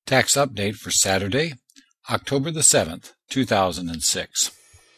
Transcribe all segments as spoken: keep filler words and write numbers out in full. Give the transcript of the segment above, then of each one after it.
Tax update for Saturday, October the seventh, two thousand six.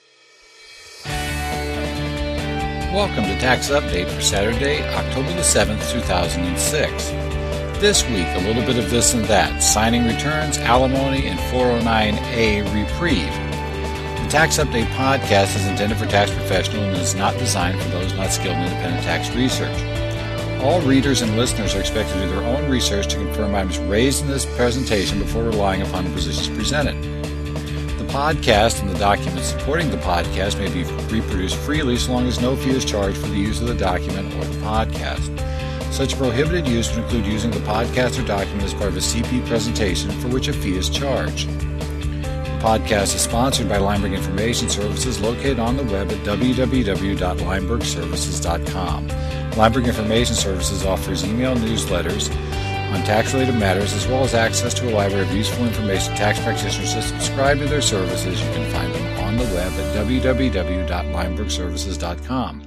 Welcome to Tax Update for Saturday, October the seventh, two thousand six. This week, a little bit of this and that, signing returns, alimony, and four oh nine A reprieve. The Tax Update podcast is intended for tax professionals and is not designed for those not skilled in independent tax research. All readers and listeners are expected to do their own research to confirm items raised in this presentation before relying upon the positions presented. The podcast and the documents supporting the podcast may be reproduced freely so long as no fee is charged for the use of the document or the podcast. Such prohibited use would include using the podcast or document as part of a C P presentation for which a fee is charged. The podcast is sponsored by Lineberg Information Services located on the web at w w w dot lineberg services dot com. Lineberg Information Services offers email newsletters on tax-related matters as well as access to a library of useful information to tax practitioners to subscribe to their services. You can find them on the web at w w w dot lineberg services dot com.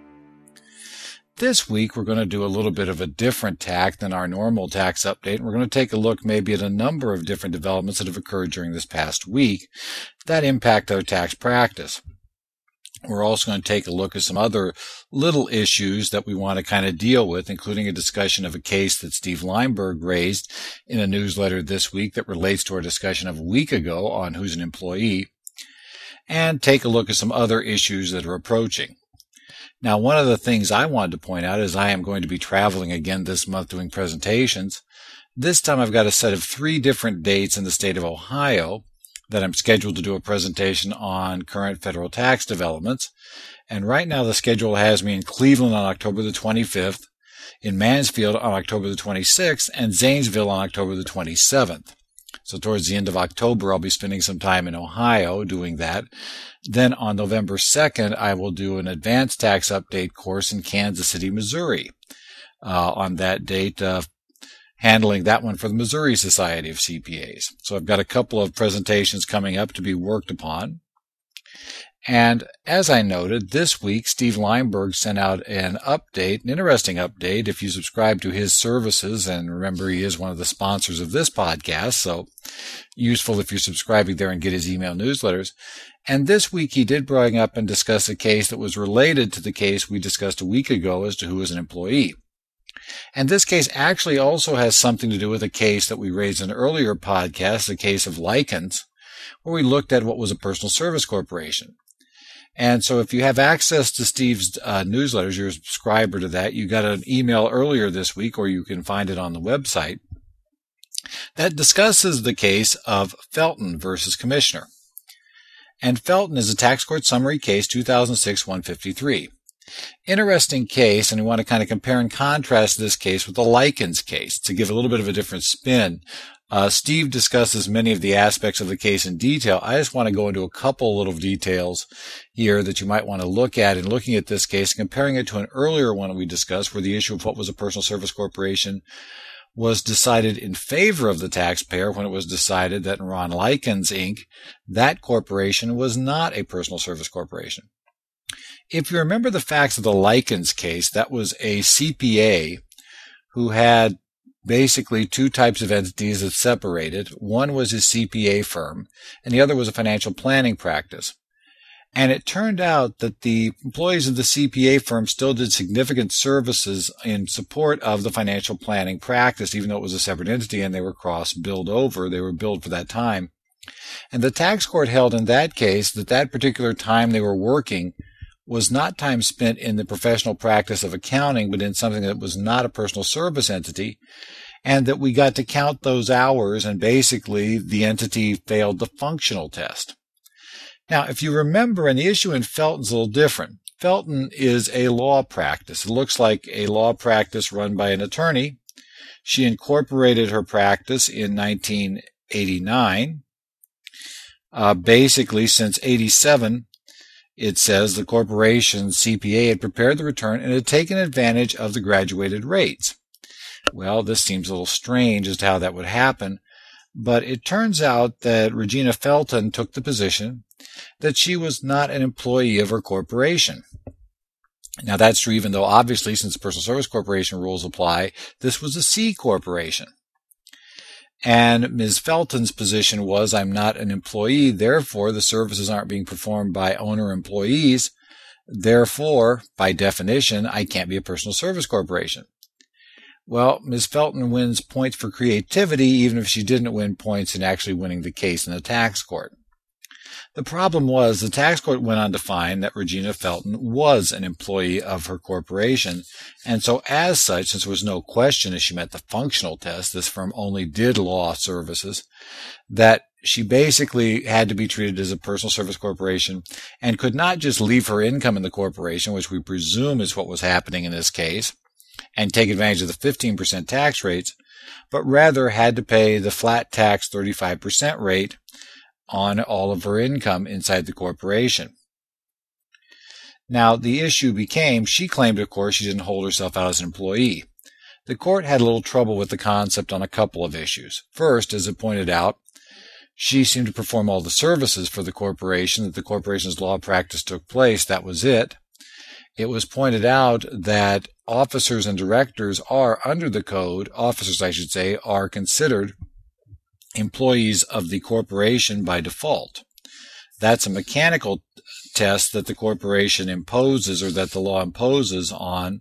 This week, we're going to do a little bit of a different tack than our normal tax update. We're going to take a look maybe at a number of different developments that have occurred during this past week that impact our tax practice. We're also going to take a look at some other little issues that we want to kind of deal with, including a discussion of a case that Steve Lineberg raised in a newsletter this week that relates to our discussion of a week ago on who's an employee, and take a look at some other issues that are approaching. Now, one of the things I wanted to point out is I am going to be traveling again this month doing presentations. This time I've got a set of three different dates in the state of Ohio that I'm scheduled to do a presentation on current federal tax developments. And right now the schedule has me in Cleveland on October the twenty-fifth, in Mansfield on October the twenty-sixth, and Zanesville on October the twenty-seventh. So towards the end of October, I'll be spending some time in Ohio doing that. Then on November second, I will do an advanced tax update course in Kansas City, Missouri. Uh, on that date, uh, handling that one for the Missouri Society of C P As. So I've got a couple of presentations coming up to be worked upon. And as I noted, this week, Steve Lineberg sent out an update, an interesting update, if you subscribe to his services. And remember, he is one of the sponsors of this podcast, so useful if you're subscribing there and get his email newsletters. And this week, he did bring up and discuss a case that was related to the case we discussed a week ago as to who is an employee. And this case actually also has something to do with a case that we raised in an earlier podcast, the case of Likens, where we looked at what was a personal service corporation. And so if you have access to Steve's uh, newsletters, you're a subscriber to that, you got an email earlier this week, or you can find it on the website, that discusses the case of Felton versus Commissioner. And Felton is a tax court summary case two thousand six one fifty-three. Interesting case, and we want to kind of compare and contrast this case with the Likens case to give a little bit of a different spin. Uh, Steve discusses many of the aspects of the case in detail. I just want to go into a couple little details here that you might want to look at in looking at this case, comparing it to an earlier one we discussed where the issue of what was a personal service corporation was decided in favor of the taxpayer when it was decided that in Ron Likens, Incorporated, that corporation was not a personal service corporation. If you remember the facts of the Likens case, that was a C P A who had basically two types of entities that separated. One was his C P A firm, and the other was a financial planning practice. And it turned out that the employees of the C P A firm still did significant services in support of the financial planning practice, even though it was a separate entity and they were cross-billed over. They were billed for that time. And the tax court held in that case that that particular time they were working was not time spent in the professional practice of accounting, but in something that was not a personal service entity, and that we got to count those hours, and basically the entity failed the functional test. Now, if you remember, and the issue in Felton's a little different. Felton is a law practice. It looks like a law practice run by an attorney. She incorporated her practice in nineteen eighty-nine. Uh, basically, since eighty-seven, it says the corporation C P A had prepared the return and had taken advantage of the graduated rates. Well, this seems a little strange as to how that would happen, but it turns out that Regina Felton took the position that she was not an employee of her corporation. Now, that's true even though, obviously, since personal service corporation rules apply, this was a C corporation. And Miz Felton's position was, I'm not an employee, therefore the services aren't being performed by owner employees. Therefore, by definition, I can't be a personal service corporation. Well, Miz Felton wins points for creativity, even if she didn't win points in actually winning the case in the tax court. The problem was the tax court went on to find that Regina Felton was an employee of her corporation, and so as such, since there was no question as she met the functional test, this firm only did law services, that she basically had to be treated as a personal service corporation and could not just leave her income in the corporation, which we presume is what was happening in this case, and take advantage of the fifteen percent tax rates, but rather had to pay the flat tax thirty-five percent rate on all of her income inside the corporation. Now, the issue became, she claimed, of course, she didn't hold herself out as an employee. The court had a little trouble with the concept on a couple of issues. First, as it pointed out, she seemed to perform all the services for the corporation, that the corporation's law practice took place. That was it. It was pointed out that officers and directors are, under the code, officers, I should say, are considered employees of the corporation by default. That's a mechanical test that the corporation imposes, or that the law imposes on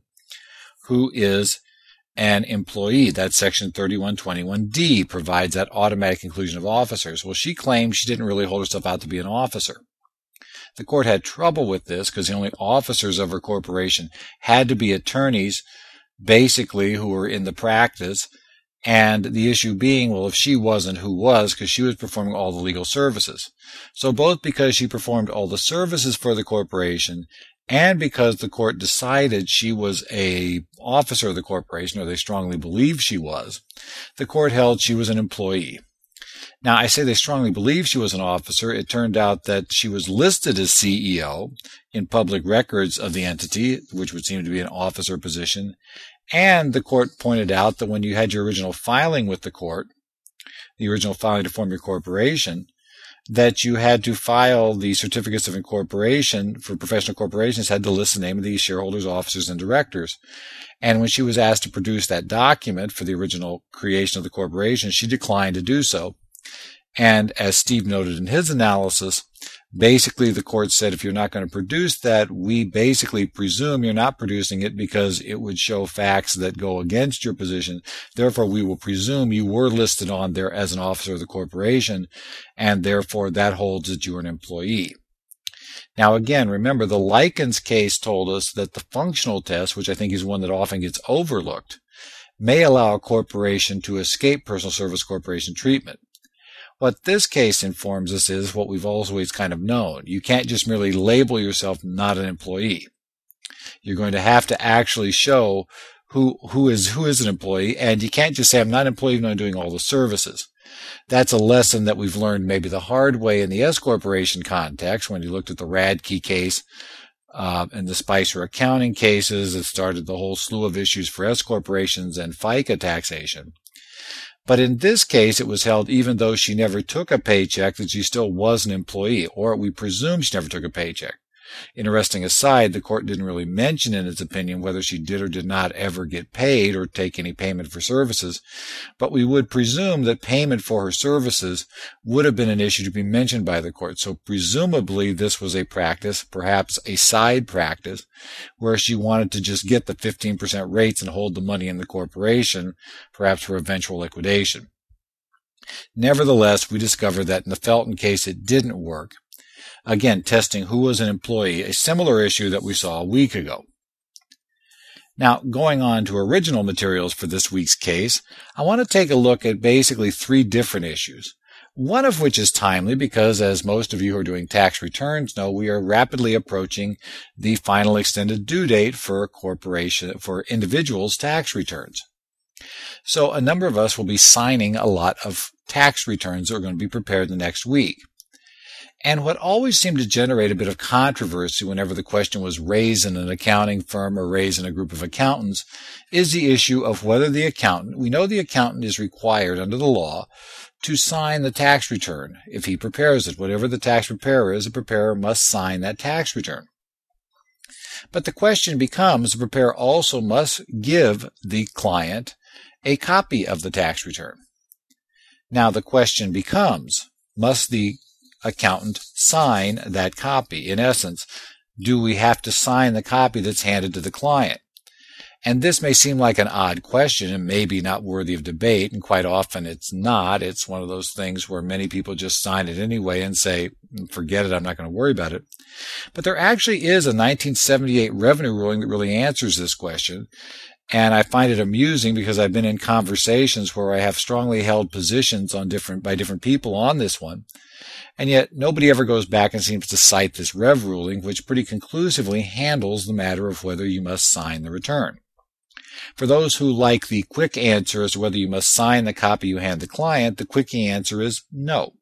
who is an employee. That's Section thirty-one twenty-one D provides that automatic inclusion of officers. Well, she claimed she didn't really hold herself out to be an officer. The court had trouble with this because the only officers of her corporation had to be attorneys, basically, who were in the practice. And the issue being, well, if she wasn't, who was? Because she was performing all the legal services. So both because she performed all the services for the corporation and because the court decided she was a officer of the corporation, or they strongly believed she was, the court held she was an employee. Now, I say they strongly believed she was an officer. It turned out that she was listed as C E O in public records of the entity, which would seem to be an officer position. And the court pointed out that when you had your original filing with the court, the original filing to form your corporation, that you had to file the certificates of incorporation for professional corporations, had to list the name of the shareholders, officers, and directors. And when she was asked to produce that document for the original creation of the corporation, she declined to do so. And as Steve noted in his analysis, basically the court said, if you're not going to produce that, we basically presume you're not producing it because it would show facts that go against your position. Therefore, we will presume you were listed on there as an officer of the corporation, and therefore that holds that you are an employee. Now, again, remember, the Likens case told us that the functional test, which I think is one that often gets overlooked, may allow a corporation to escape personal service corporation treatment. What this case informs us is what we've always kind of known. You can't just merely label yourself not an employee. You're going to have to actually show who who is who is an employee, and you can't just say, I'm not an employee even though I'm doing all the services. That's a lesson that we've learned maybe the hard way in the S corporation context when you looked at the Radke case uh, and the Spicer accounting cases that started the whole slew of issues for S corporations and FICA taxation. But in this case, it was held even though she never took a paycheck that she still was an employee, or we presume she never took a paycheck. Interesting aside, the court didn't really mention in its opinion whether she did or did not ever get paid or take any payment for services, but we would presume that payment for her services would have been an issue to be mentioned by the court. So presumably this was a practice, perhaps a side practice, where she wanted to just get the fifteen percent rates and hold the money in the corporation, perhaps for eventual liquidation. Nevertheless, we discovered that in the Felton case it didn't work. Again, testing who was an employee, a similar issue that we saw a week ago. Now, going on to original materials for this week's case, I want to take a look at basically three different issues. One of which is timely because, as most of you who are doing tax returns know, we are rapidly approaching the final extended due date for corporation, for individuals' tax returns. So a number of us will be signing a lot of tax returns that are going to be prepared the next week. And what always seemed to generate a bit of controversy whenever the question was raised in an accounting firm or raised in a group of accountants is the issue of whether the accountant, we know the accountant is required under the law to sign the tax return if he prepares it. Whatever the tax preparer is, the preparer must sign that tax return. But the question becomes, the preparer also must give the client a copy of the tax return. Now the question becomes, must the accountant sign that copy? In essence, do we have to sign the copy that's handed to the client? And this may seem like an odd question and maybe not worthy of debate, and quite often it's not. It's one of those things where many people just sign it anyway and say, forget it, I'm not going to worry about it. But there actually is a nineteen seventy-eight revenue ruling that really answers this question. And I find it amusing because I've been in conversations where I have strongly held positions on different by different people on this one. And yet nobody ever goes back and seems to cite this rev ruling, which pretty conclusively handles the matter of whether you must sign the return. For those who like the quick answer as to whether you must sign the copy you hand the client, the quick answer is no.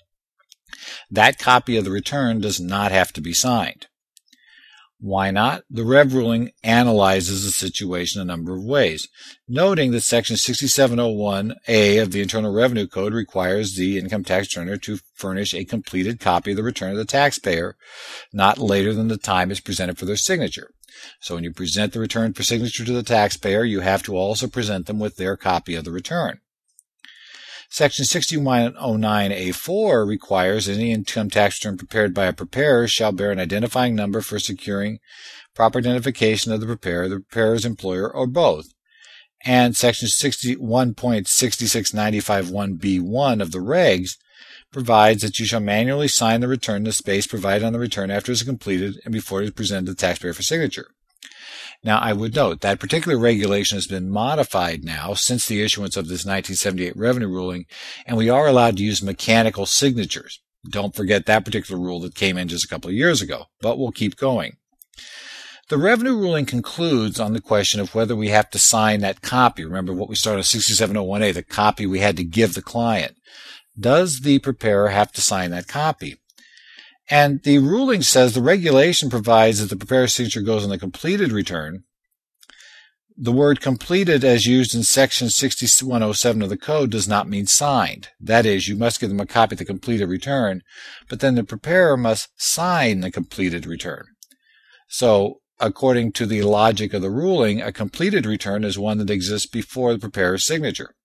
That copy of the return does not have to be signed. Why not? The rev ruling analyzes the situation a number of ways, noting that Section sixty-seven oh one A of the Internal Revenue Code requires the income tax returner to furnish a completed copy of the return to the taxpayer not later than the time is presented for their signature. So when you present the return for signature to the taxpayer, you have to also present them with their copy of the return. Section sixty-one oh nine A four requires any income tax return prepared by a preparer shall bear an identifying number for securing proper identification of the preparer, the preparer's employer, or both. And Section sixty-one point six six nine five one B one of the regs provides that you shall manually sign the return in the space provided on the return after it is completed and before it is presented to the taxpayer for signature. Now, I would note that particular regulation has been modified now since the issuance of this nineteen seventy-eight revenue ruling, and we are allowed to use mechanical signatures. Don't forget that particular rule that came in just a couple of years ago, but we'll keep going. The revenue ruling concludes on the question of whether we have to sign that copy. Remember what we started on sixty-seven oh one A, the copy we had to give the client. Does the preparer have to sign that copy? And the ruling says the regulation provides that the preparer's signature goes on the completed return. The word completed as used in Section sixty-one oh seven of the Code does not mean signed. That is, you must give them a copy of the completed return, but then the preparer must sign the completed return. So, according to the logic of the ruling, a completed return is one that exists before the preparer's signature.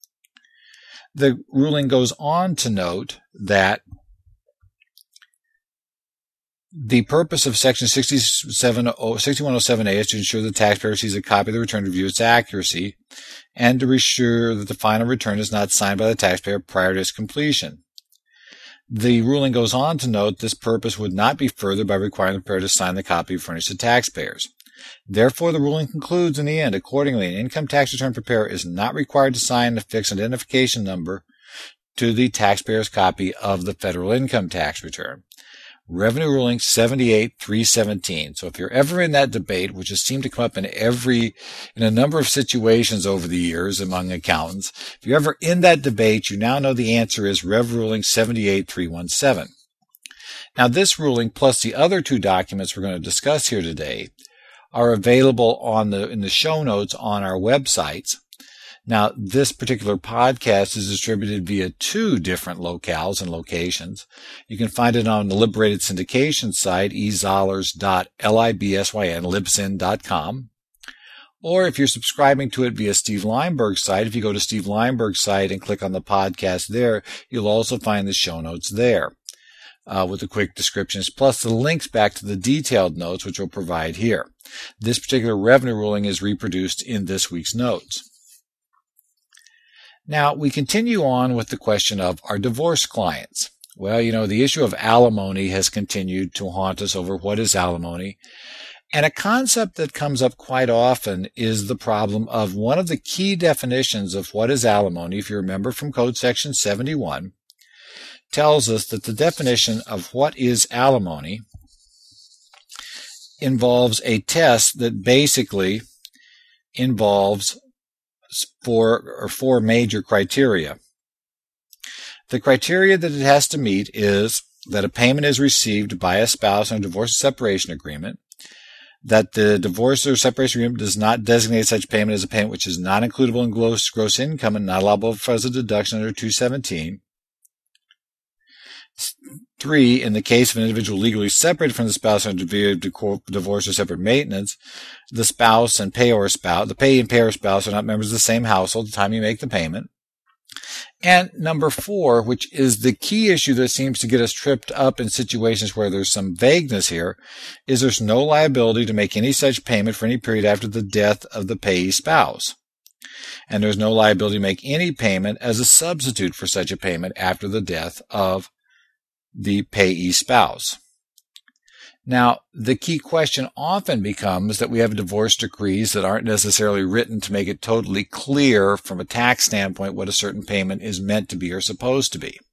The ruling goes on to note that the purpose of Section sixty-one oh seven A is to ensure the taxpayer receives a copy of the return to review its accuracy and to ensure that the final return is not signed by the taxpayer prior to its completion. The ruling goes on to note this purpose would not be furthered by requiring the preparer to sign the copy furnished to taxpayers. Therefore, the ruling concludes in the end, accordingly, an income tax return preparer is not required to sign a fixed identification number to the taxpayer's copy of the federal income tax return. Revenue ruling seventy-eight three seventeen. So if you're ever in that debate, which has seemed to come up in every, in a number of situations over the years among accountants, if you're ever in that debate, you now know the answer is Rev ruling seventy-eight three seventeen. Now this ruling plus the other two documents we're going to discuss here today are available on the, in the show notes on our websites. Now, this particular podcast is distributed via two different locales and locations. You can find it on the Liberated Syndication site, e zollars dot libsyn, libsyn dot com. Or if you're subscribing to it via Steve Lineberg's site, if you go to Steve Lineberg's site and click on the podcast there, you'll also find the show notes there uh, with the quick descriptions, plus the links back to the detailed notes, which we'll provide here. This particular revenue ruling is reproduced in this week's notes. Now, we continue on with the question of our divorce clients. Well, you know, the issue of alimony has continued to haunt us over what is alimony. And a concept that comes up quite often is the problem of one of the key definitions of what is alimony, if you remember from Code Section seventy-one, tells us that the definition of what is alimony involves a test that basically involves four or four major criteria. The criteria that it has to meet is that a payment is received by a spouse on a divorce or separation agreement, that the divorce or separation agreement does not designate such payment as a payment which is not includable in gross, gross income and not allowable as a deduction under two seventeen. Three, in the case of an individual legally separated from the spouse under divorce or separate maintenance, the spouse and payor spouse, the pay and payor spouse are not members of the same household at the time you make the payment. And number four, which is the key issue that seems to get us tripped up in situations where there's some vagueness here, is there's no liability to make any such payment for any period after the death of the payee spouse. And there's no liability to make any payment as a substitute for such a payment after the death of the payee spouse. Now, the key question often becomes that we have divorce decrees that aren't necessarily written to make it totally clear from a tax standpoint what a certain payment is meant to be or supposed to be.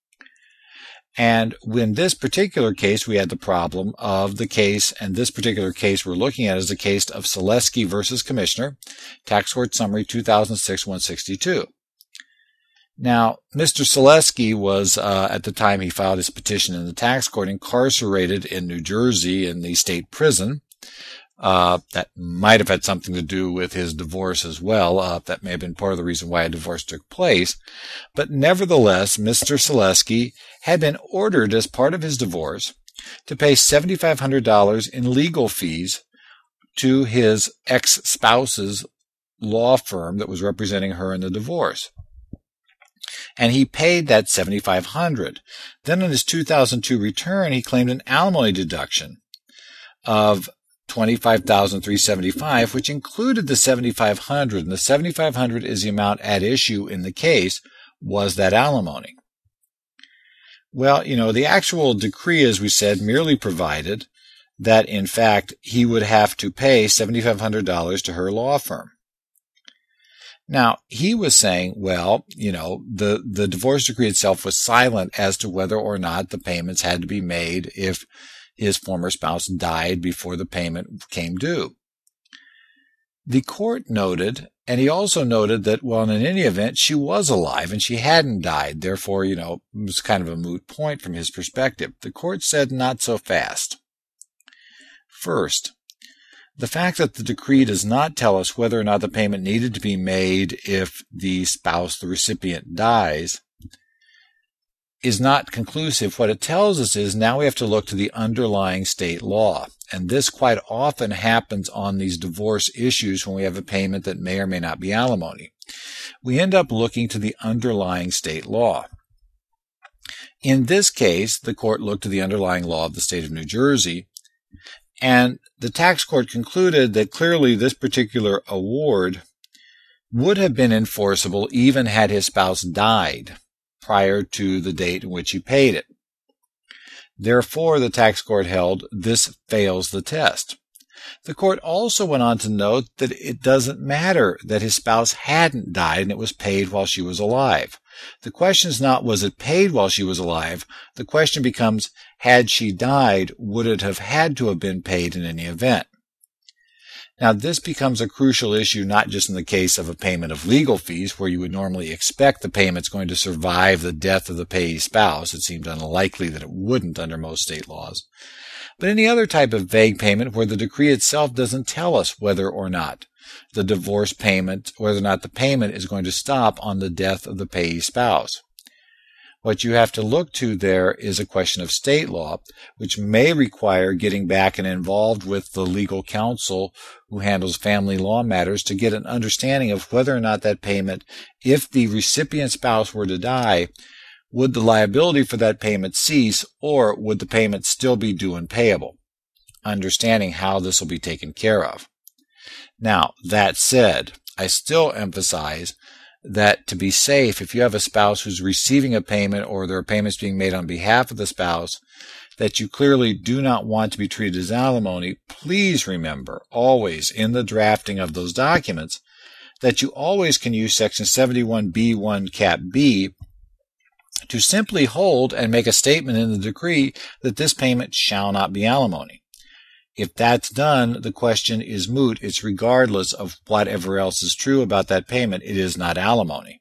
And in this particular case, we had the problem of the case, and this particular case we're looking at is the case of Selesky versus Commissioner, Tax Court Summary two thousand six one sixty-two. Now, Mister Selesky was, uh, at the time he filed his petition in the tax court, incarcerated in New Jersey in the state prison. Uh, that might have had something to do with his divorce as well. Uh, that may have been part of the reason why a divorce took place. But nevertheless, Mister Selesky had been ordered as part of his divorce to pay seven thousand five hundred dollars in legal fees to his ex-spouse's law firm that was representing her in the divorce. And he paid that seven thousand five hundred dollars. Then on his two thousand two return, he claimed an alimony deduction of twenty-five thousand three hundred seventy-five dollars, which included the seven thousand five hundred dollars. And the seven thousand five hundred dollars is the amount at issue in the case, was that alimony. Well, you know, the actual decree, as we said, merely provided that, in fact, he would have to pay seven thousand five hundred dollars to her law firm. Now, he was saying, well, you know, the, the divorce decree itself was silent as to whether or not the payments had to be made if his former spouse died before the payment came due. The court noted, and he also noted that, well, in any event, she was alive and she hadn't died. Therefore, you know, it was kind of a moot point from his perspective. The court said not so fast. First, the fact that the decree does not tell us whether or not the payment needed to be made if the spouse, the recipient, dies, is not conclusive. What it tells us is now we have to look to the underlying state law. And this quite often happens on these divorce issues when we have a payment that may or may not be alimony. We end up looking to the underlying state law. In this case, the court looked to the underlying law of the state of New Jersey, and the tax court concluded that clearly this particular award would have been enforceable even had his spouse died prior to the date in which he paid it. Therefore, the tax court held this fails the test. The court also went on to note that it doesn't matter that his spouse hadn't died and it was paid while she was alive. The question is not, was it paid while she was alive? The question becomes, had she died, would it have had to have been paid in any event? Now, this becomes a crucial issue not just in the case of a payment of legal fees, where you would normally expect the payment's going to survive the death of the payee spouse. It seemed unlikely that it wouldn't under most state laws. But any other type of vague payment where the decree itself doesn't tell us whether or not the divorce payment, whether or not the payment is going to stop on the death of the payee spouse. What you have to look to there is a question of state law, which may require getting back and involved with the legal counsel who handles family law matters to get an understanding of whether or not that payment, if the recipient spouse were to die, would the liability for that payment cease, or would the payment still be due and payable? Understanding how this will be taken care of. Now, that said, I still emphasize that to be safe, if you have a spouse who's receiving a payment or there are payments being made on behalf of the spouse that you clearly do not want to be treated as alimony, please remember always in the drafting of those documents that you always can use Section seventy-one B one Cap B to simply hold and make a statement in the decree that this payment shall not be alimony. If that's done, the question is moot. It's regardless of whatever else is true about that payment. It is not alimony.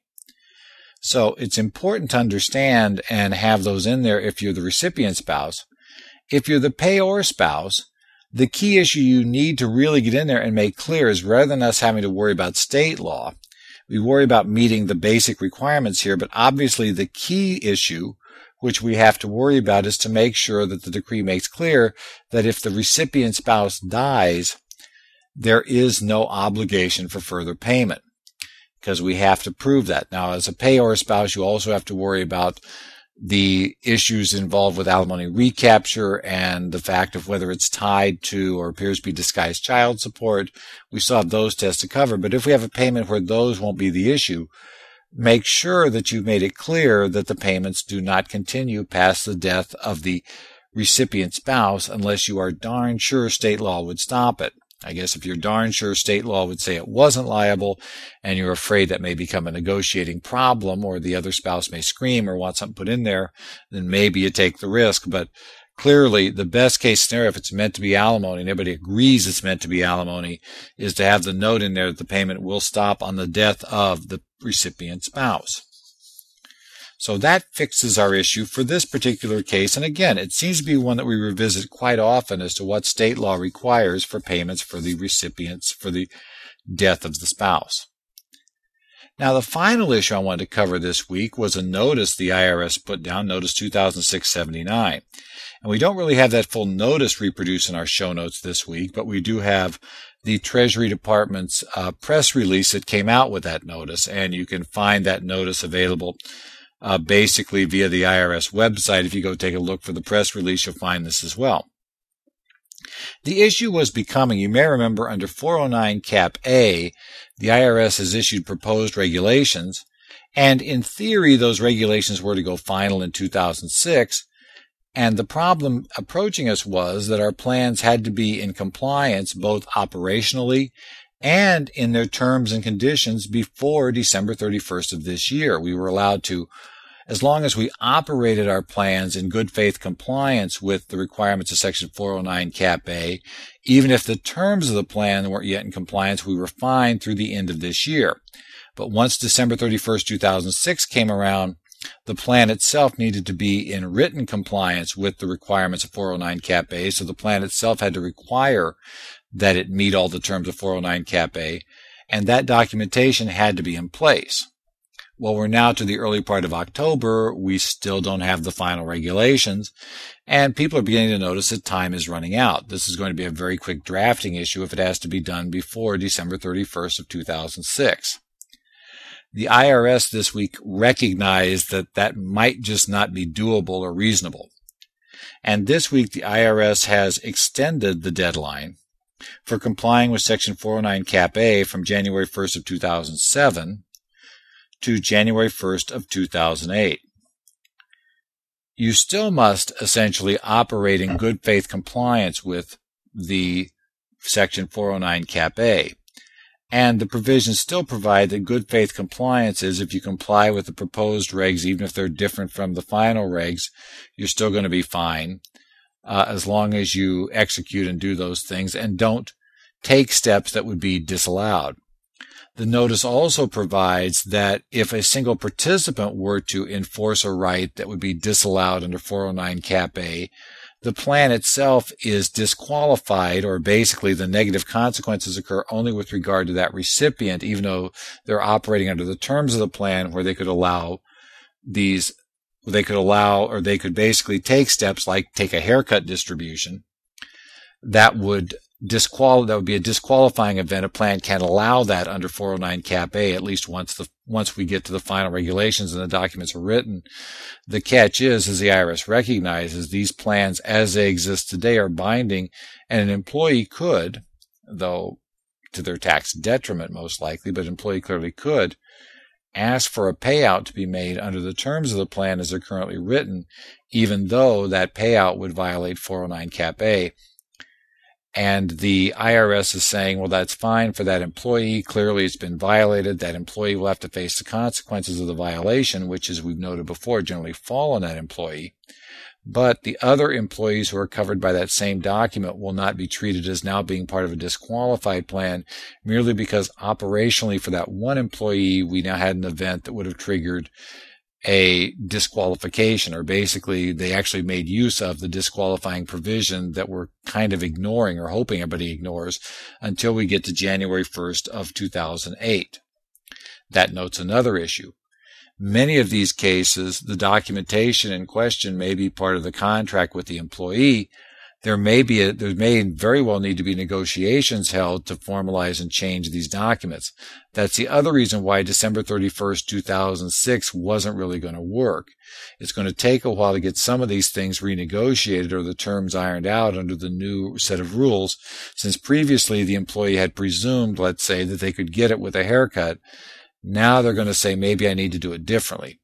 So it's important to understand and have those in there if you're the recipient spouse. If you're the payor spouse, the key issue you need to really get in there and make clear is rather than us having to worry about state law, we worry about meeting the basic requirements here, but obviously the key issue which we have to worry about is to make sure that the decree makes clear that if the recipient spouse dies, there is no obligation for further payment. because we have to prove that. Now, as a payor spouse, you also have to worry about the issues involved with alimony recapture and the fact of whether it's tied to or appears to be disguised child support. We still have those tests to cover. But if we have a payment where those won't be the issue, make sure that you've made it clear that the payments do not continue past the death of the recipient spouse unless you are darn sure state law would stop it. I guess if you're darn sure state law would say it wasn't liable and you're afraid that may become a negotiating problem or the other spouse may scream or want something put in there, then maybe you take the risk. But clearly, the best case scenario, if it's meant to be alimony and everybody agrees it's meant to be alimony, is to have the note in there that the payment will stop on the death of the recipient spouse. So that fixes our issue for this particular case. And again, it seems to be one that we revisit quite often as to what state law requires for payments for the recipients for the death of the spouse. Now, the final issue I wanted to cover this week was a notice the I R S put down, Notice two thousand six seventy-nine. And we don't really have that full notice reproduced in our show notes this week, but we do have the Treasury Department's uh, press release that came out with that notice, and you can find that notice available uh, basically via the I R S website. If you go take a look for the press release, you'll find this as well. The issue was becoming, you may remember, under four oh nine Cap A, the I R S has issued proposed regulations, and in theory, those regulations were to go final in two thousand six, and the problem approaching us was that our plans had to be in compliance both operationally and in their terms and conditions before December thirty-first of this year. We were allowed to, as long as we operated our plans in good faith compliance with the requirements of Section four oh nine Cap A, even if the terms of the plan weren't yet in compliance, we were fine through the end of this year. But once December thirty-first, two thousand six came around, the plan itself needed to be in written compliance with the requirements of four oh nine Cap A, so the plan itself had to require that it meet all the terms of four oh nine Cap A, and that documentation had to be in place. Well, we're now to the early part of October. We still don't have the final regulations, and people are beginning to notice that time is running out. This is going to be a very quick drafting issue if it has to be done before December thirty-first of two thousand six. The I R S this week recognized that that might just not be doable or reasonable. And this week, the I R S has extended the deadline for complying with Section four oh nine Cap A from January first of two thousand seven to January first of two thousand eight. You still must essentially operate in good faith compliance with the Section four oh nine Cap A. And the provisions still provide that good faith compliance is if you comply with the proposed regs, even if they're different from the final regs, you're still going to be fine uh, as long as you execute and do those things and don't take steps that would be disallowed. The notice also provides that if a single participant were to enforce a right that would be disallowed under four oh nine Cap A, the plan itself is disqualified, or basically the negative consequences occur only with regard to that recipient, even though they're operating under the terms of the plan where they could allow these, they could allow, or they could basically take steps like take a haircut distribution that would disqual that would be a disqualifying event. A plan can't allow that under four oh nine Cap A, at least once the once we get to the final regulations and the documents are written. The catch is, as the I R S recognizes, these plans as they exist today are binding, and an employee could, though to their tax detriment most likely, but an employee clearly could, ask for a payout to be made under the terms of the plan as they're currently written, even though that payout would violate four oh nine Cap A. And the I R S is saying, well, that's fine for that employee. Clearly, it's been violated. That employee will have to face the consequences of the violation, which, as we've noted before, generally fall on that employee. But the other employees who are covered by that same document will not be treated as now being part of a disqualified plan merely because operationally for that one employee, we now had an event that would have triggered a disqualification, or basically they actually made use of the disqualifying provision that we're kind of ignoring or hoping everybody ignores until we get to January first of two thousand eight. That notes another issue. Many of these cases, the documentation in question may be part of the contract with the employee There may be a, there may very well need to be negotiations held to formalize and change these documents. That's the other reason why December thirty-first, two thousand six wasn't really going to work. It's going to take a while to get some of these things renegotiated or the terms ironed out under the new set of rules, since previously the employee had presumed, let's say, that they could get it with a haircut. Now they're going to say, maybe I need to do it differently.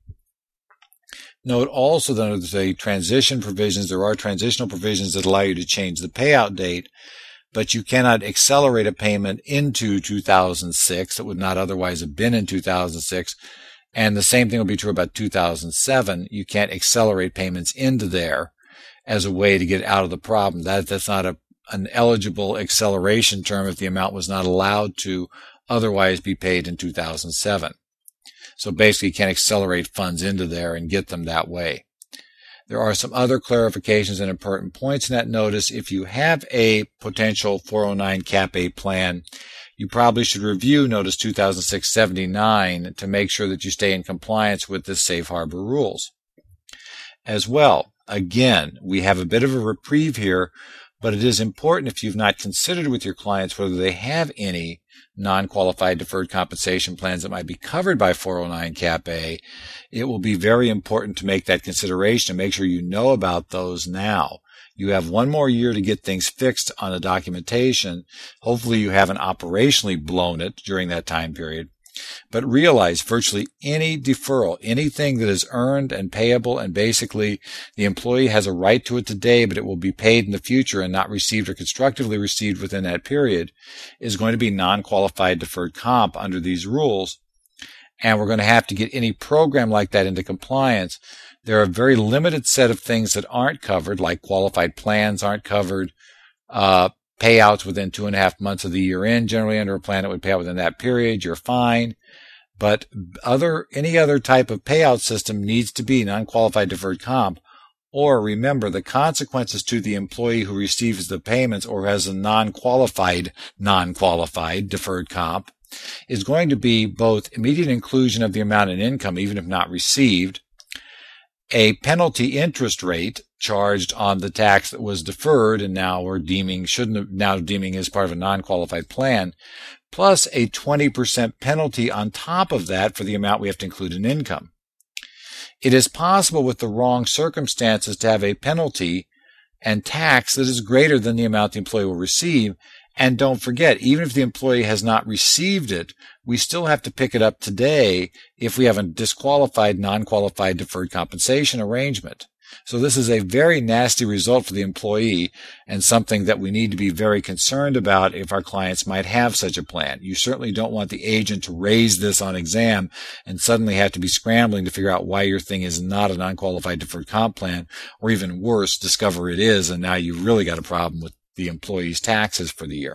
Note also that under the transition provisions, there are transitional provisions that allow you to change the payout date, but you cannot accelerate a payment into two thousand six that would not otherwise have been in two thousand six. And the same thing will be true about two thousand seven. You can't accelerate payments into there as a way to get out of the problem. That, that's not a, an eligible acceleration term if the amount was not allowed to otherwise be paid in two thousand seven. So basically, you can't accelerate funds into there and get them that way. There are some other clarifications and important points in that notice. If you have a potential four oh nine Cap A plan, you probably should review Notice two thousand six seventy-nine to make sure that you stay in compliance with the safe harbor rules. As well, again, we have a bit of a reprieve here, but it is important if you've not considered with your clients whether they have any non-qualified deferred compensation plans that might be covered by four oh nine Cap A. It will be very important to make that consideration and make sure you know about those now. You have one more year to get things fixed on the documentation. Hopefully you haven't operationally blown it during that time period. But realize virtually any deferral, anything that is earned and payable, and basically the employee has a right to it today, but it will be paid in the future and not received or constructively received within that period, is going to be non-qualified deferred comp under these rules. And we're going to have to get any program like that into compliance. There are a very limited set of things that aren't covered, like qualified plans aren't covered, uh, payouts within two and a half months of the year end, generally under a plan that would pay out within that period, you're fine. But other, any other type of payout system needs to be non-qualified deferred comp. Or remember, the consequences to the employee who receives the payments or has a non-qualified, non-qualified deferred comp is going to be both immediate inclusion of the amount in income, even if not received, a penalty interest rate charged on the tax that was deferred and now we're deeming, shouldn't have, now deeming as part of a non-qualified plan, plus a twenty percent penalty on top of that for the amount we have to include in income. It is possible with the wrong circumstances to have a penalty and tax that is greater than the amount the employee will receive. And don't forget, even if the employee has not received it, we still have to pick it up today if we have a disqualified, non-qualified deferred compensation arrangement. So this is a very nasty result for the employee and something that we need to be very concerned about if our clients might have such a plan. You certainly don't want the agent to raise this on exam and suddenly have to be scrambling to figure out why your thing is not a non-qualified deferred comp plan, or even worse, discover it is, and now you've really got a problem with the employee's taxes for the year.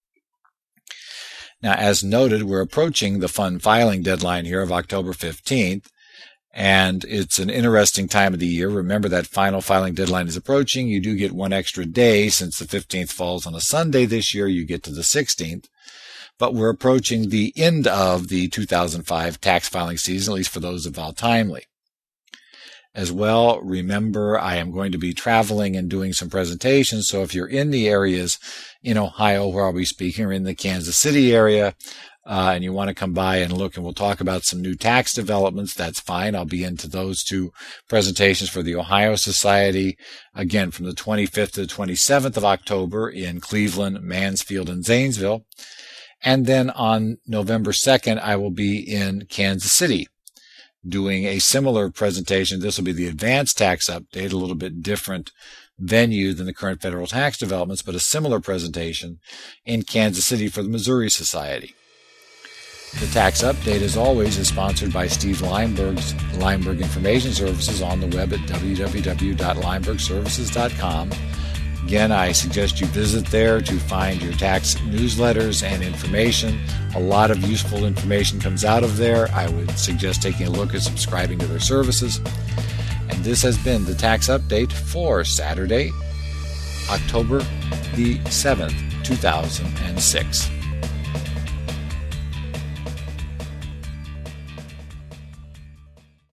Now, as noted, we're approaching the fund filing deadline here of October fifteenth, and it's an interesting time of the year. Remember that final filing deadline is approaching. You do get one extra day since the fifteenth falls on a Sunday this year. You get to the sixteenth. But we're approaching the end of the two thousand five tax filing season, at least for those that file timely. As well, remember, I am going to be traveling and doing some presentations, so if you're in the areas in Ohio where I'll be speaking, or in the Kansas City area, uh, and you want to come by and look, and we'll talk about some new tax developments, that's fine. I'll be into those two presentations for the Ohio Society, again, from the twenty-fifth to the twenty-seventh of October in Cleveland, Mansfield, and Zanesville. And then on November second, I will be in Kansas City, doing a similar presentation. This will be the advanced tax update, a little bit different venue than the current federal tax developments, but a similar presentation in Kansas City for the Missouri Society. The tax update, as always, is sponsored by Steve Lineberg's Lineberg Information Services on the web at w w w dot lineberg services dot com. Again, I suggest you visit there to find your tax newsletters and information. A lot of useful information comes out of there. I would suggest taking a look at subscribing to their services. And this has been the tax update for Saturday, October the seventh, two thousand six.